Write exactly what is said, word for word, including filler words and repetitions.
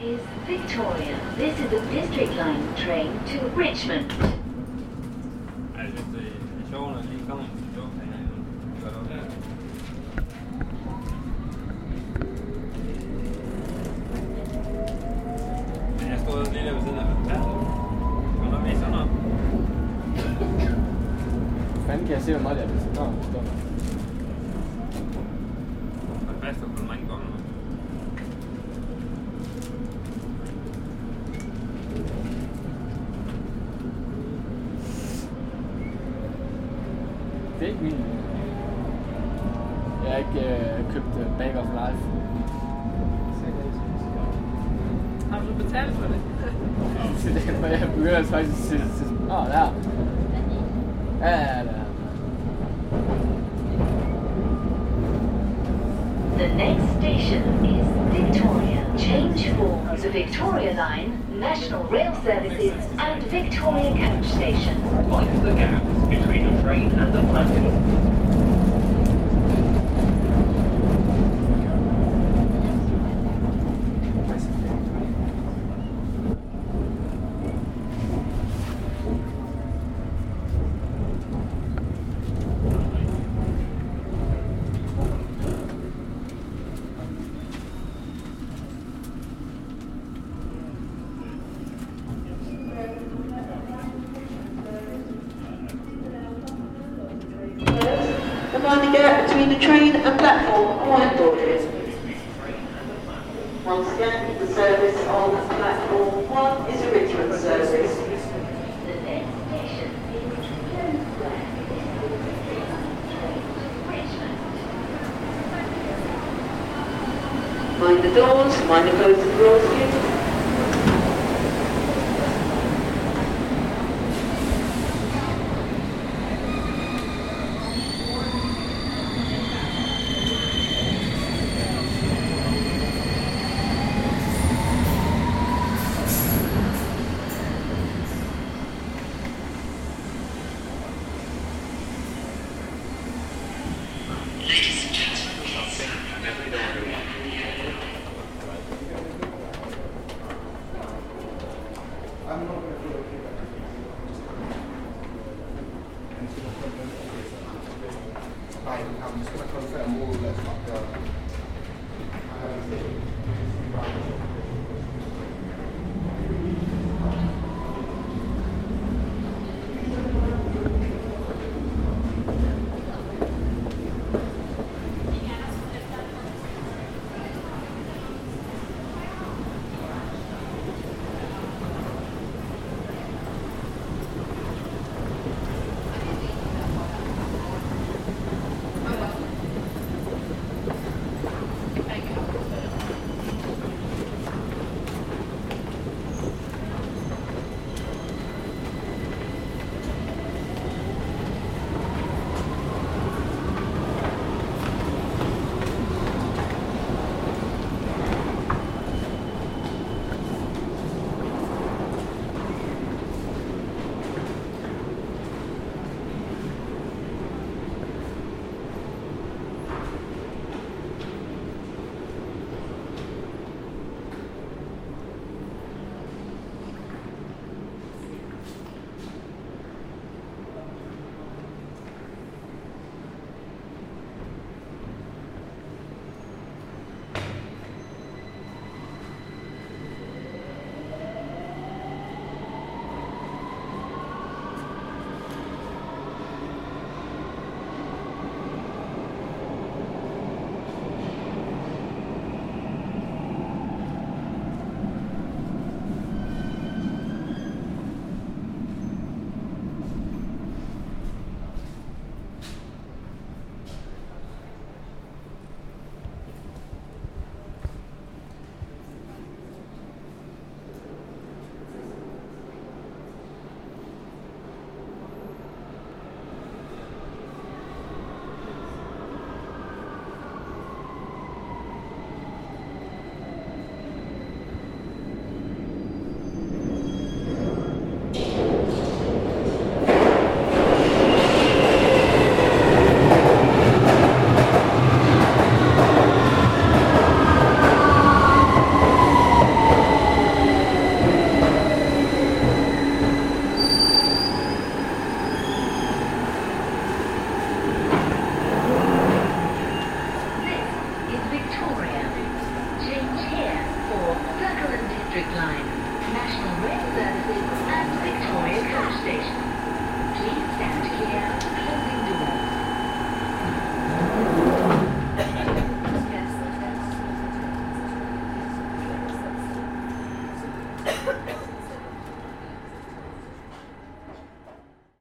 is Victoria. This is a District Line train to Richmond. Jeg synes, det er sjovt, når lige kommer en joke herinde. Gør det også. Men jeg stod lige der ved siden af fantastisk. Kan du vise sådan noget? Fanden kan jeg se, hvor meget det er, hvis det står der. Der er fast på mange gange. Det er ikke min. Jeg har ikke øh, købt uh, Bag of Life. Har du betalt for det? Så det er jeg begynder faktisk at sige, åh, der. Ja, ja, der. The next station is Victoria. Change for the Victoria Line, National Rail Services and Victoria Coach Station. Mind the gap between the train and the platform. Mind the gap between the train and platform whiteboarded. Once again, the service on platform one is a Richmond service. The next station is Kingswell. Mind the doors, mind the closing doors, please. I'm not